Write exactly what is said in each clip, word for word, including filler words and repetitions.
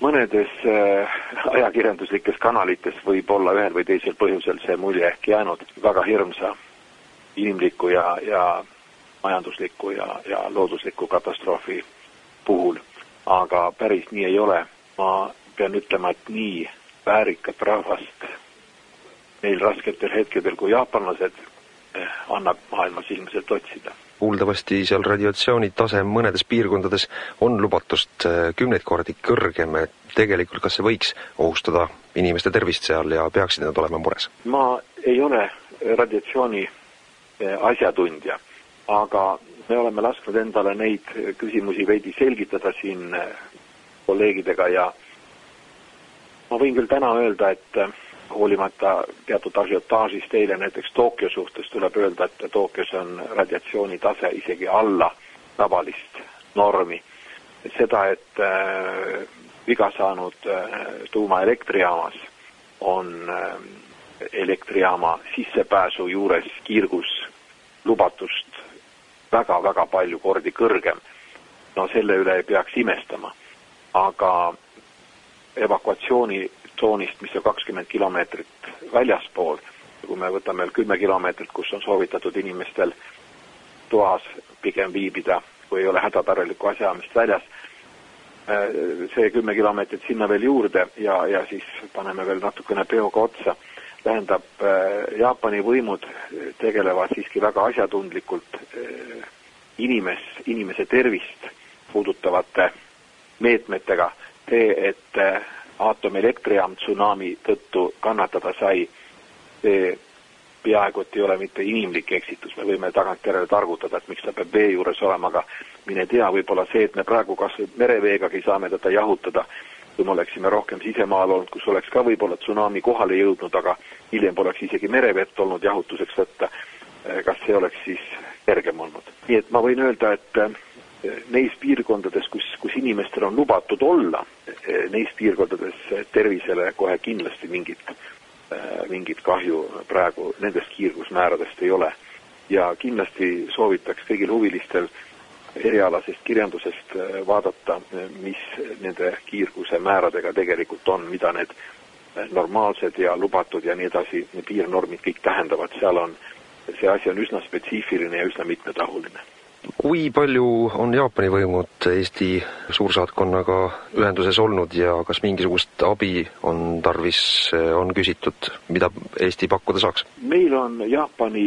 mõnedes äh, ajakirjanduslikes kanalites võib olla ühel või teisel põhjusel see mulje ehk jäänud väga hirmsa inimliku ja, ja majandusliku ja, ja loodusliku katastroofi puhul. Aga päris nii ei ole. Ma pean ütlema, et nii väärikat rahvast neil rasketel hetkedel kui jaapanlased annab maailmas ilmselt otsida. Kuuldavasti seal radiatsiooni tase mõnedes piirkondades on lubatust kümneid kordi kõrgem, et tegelikult kas see võiks ohustada inimeste tervist seal ja peaksid nad olema mures? Ma ei ole radiatsiooni asjatundja, aga me oleme lasknud endale neid küsimusi veidi selgitada siin kolleegidega ja ma võin küll täna öelda, et hoolimata teatud ažiotaažist eile näiteks Tokyo suhtes tuleb öelda, et Tokyos on radiatsiooni tase isegi alla tavalist normi. Seda, et äh, viga saanud äh, tuumaelektrijaamas on äh, elektrijaama sissepääsu juures kiirgus lubatust väga-väga palju kordi kõrgem. No selle üle ei peaks imestama. Aga evakuatsiooni tsoonist, mis on kakskümmend kilomeetrit väljaspool, kui me võtame veel kümme kilomeetrit, kus on soovitatud inimestel toas pigem viibida, kui ei ole hädatarveliku asjaamist väljas, see kümme kilomeetrit sinna veel juurde ja, ja siis paneme veel natukene peoga otsa. Tähendab, Jaapani võimud tegelevad siiski väga asjatundlikult inimes, inimese tervist puudutavate meetmetega. See, et aatomilektrijaam tsunami tõttu kannatada sai, see peaaegu et ei ole mitte inimlik eksitus. Me võime tagantjärele targutada, et miks ta peab vee juures olema, aga mine tea, võib-olla see, et me praegu kas mereveegagi saame teda jahutada, kui me oleksime rohkem sisemaal olnud, kus oleks ka võib-olla tsunami kohale jõudnud, aga hiljem poleks isegi merevett olnud jahutuseks võtta, kas see oleks siis kergem olnud. Nii et ma võin öelda, et neis piirkondades, kus, kus inimestel on lubatud olla, neis piirkondades tervisele kohe kindlasti mingit, mingit kahju praegu nendest kiirgusmääradest ei ole. Ja kindlasti soovitaks kõigil huvilistel erialasest kirjandusest vaadata, mis nende kiirguse määradega tegelikult on, mida need normaalsed ja lubatud ja nii edasi piirnormid kõik tähendavad. Seal on, see asi on üsna spetsiifiline ja üsna mitmetahuline. Kui palju on Jaapani võimud Eesti suursaatkonnaga ühenduses olnud ja kas mingisugust abi on tarvis, on küsitud, mida Eesti pakkuda saaks? Meil on Jaapani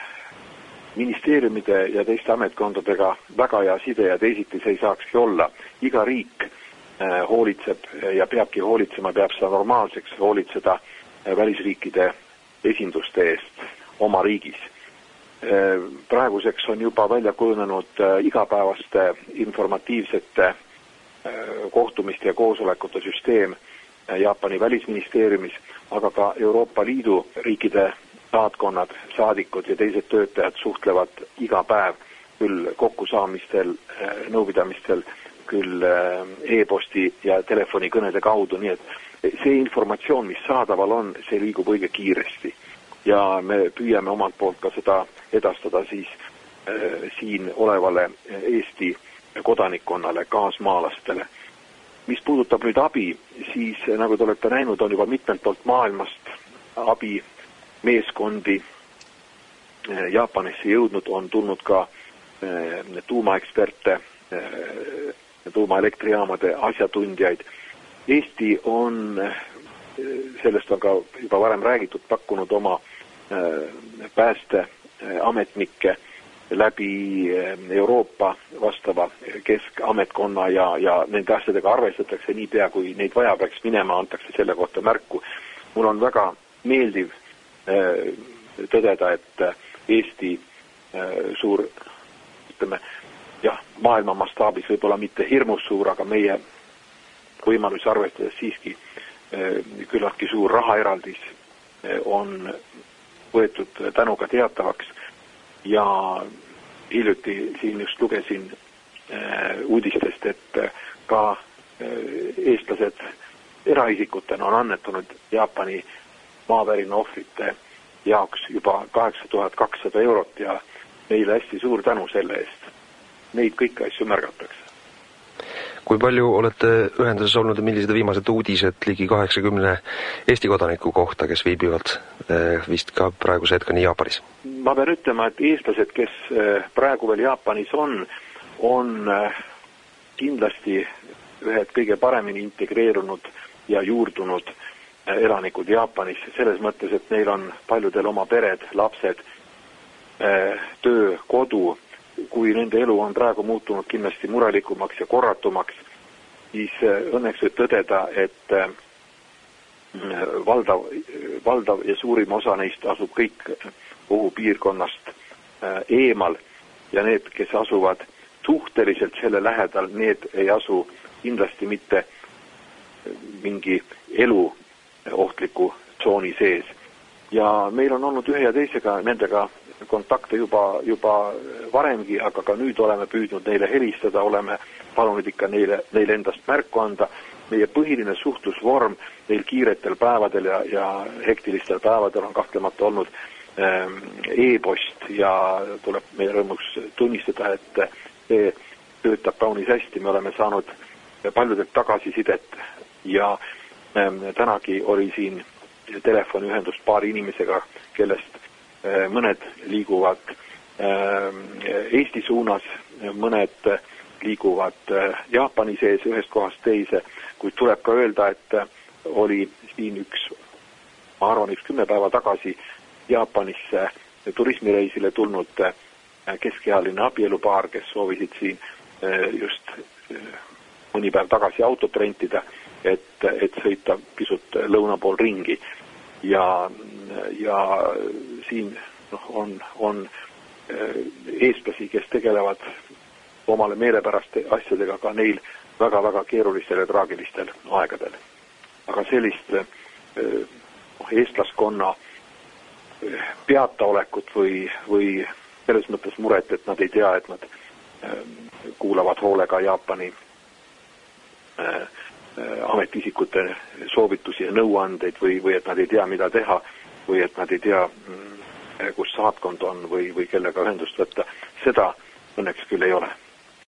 ministeeriumide ja teiste ametkondadega väga hea side ja teisiti see ei saakski olla. Iga riik hoolitseb ja peabki hoolitsema, peab seda normaalseks hoolitseda välisriikide esinduste eest oma riigis. Praeguseks on juba välja kujunenud igapäevaste informatiivsete kohtumiste ja koosolekute süsteem Jaapani välisministeeriumis, aga ka Euroopa Liidu riikide saatkonnad, saadikud ja teised töötajad suhtlevad iga päev küll kokkusaamistel, nõupidamistel, küll e-posti ja telefonikõnede kaudu, nii et see informatsioon, mis saadaval on, see liigub õige kiiresti. Ja me püüame omalt poolt ka seda edastada siis äh, siin olevale Eesti kodanikkonnale, kaasmaalastele. Mis puudutab nüüd abi, siis nagu te olete näinud, on juba mitmelt poolt maailmast abi meeskondi äh, Jaapanisse jõudnud, on tulnud ka äh, tuumaeksperte, äh, tuumaelektrijaamade asjatundjaid. Eesti on, sellest on ka juba varem räägitud, pakkunud oma päästeametnikke läbi Euroopa vastava keskametkonna ja, ja nende asjadega arvestatakse nii pea, kui neid vaja peaks minema, antakse selle kohta märku. Mul on väga meeldiv tõdeda, et Eesti suur, ütleme, jah, maailma mastaabis võib-olla mitte hirmus suur, aga meie võimalusi arvestades siiski küllaltki suur rahaeraldis on võetud tänuga teatavaks ja hiljuti siin just lugesin uudistest, et ka eestlased eraisikutena on annetanud Jaapani maavärina ohvrite jaoks juba kaheksa tuhat kakssada eurot ja meile hästi suur tänu selle eest. Neid kõiki asju märgatakse. Kui palju olete ühenduses olnud ja millised viimased uudised ligi kaheksakümne Eesti kodaniku kohta, kes viibivad vist ka praeguse hetkeni Jaapanis? Ma pean ütlema, et eestlased, kes praegu veel Jaapanis on, on kindlasti ühed kõige paremini integreerunud ja juurdunud elanikud Jaapanis, selles mõttes, et neil on paljudel oma pered, lapsed, töö, kodu. Kui nende elu on praegu muutunud kindlasti murelikumaks ja korratumaks, siis õnneks võib tõdeda, et valdav, valdav ja suurim osa neist asub kõik ohupiirkonnast eemal ja need, kes asuvad suhteliselt selle lähedal, need ei asu kindlasti mitte mingi elu ohtliku tsooni sees. Ja meil on olnud ühe ja teisega nendega kontakte juba, juba varemgi, aga ka nüüd oleme püüdnud neile helistada, oleme palunud ikka neile, neile endast märku anda. Meie põhiline suhtlusvorm neil kiiretel päevadel ja, ja hektilistel päevadel on kahtlemata olnud ähm, e-post ja tuleb meie rõõmuks tunnistada, et see töötab kaunis hästi. Me oleme saanud paljudelt tagasisidet ja ähm, tänagi oli siin telefoniühendust paari inimesega, kellest äh, mõned liiguvad äh, Eesti suunas, mõned liiguvad äh, Jaapani sees ühest kohast teise, kuid tuleb ka öelda, et äh, oli siin üks, ma arvan, üks kümme päeva tagasi Jaapanisse äh, turismireisile tulnud äh, keskealine abielupaar, kes soovisid siin äh, just äh, mõni päev tagasi autot rentida, et, et sõita pisut lõuna pool ringi. Ja, ja siin noh, on, on eestlasi, kes tegelevad omale meelepäraste asjadega ka neil väga-väga keerulistel ja traagilistel aegadel. Aga sellist noh, eestlaskonna peataolekut või, või selles mõttes muret, et nad ei tea, et nad kuulavad hoolega Jaapani ametiisikute soovitusi ja nõuandeid või, või et nad ei tea, mida teha või et nad ei tea, kus saatkond on või, või kellega ühendust võtta. Seda õnneks küll ei ole.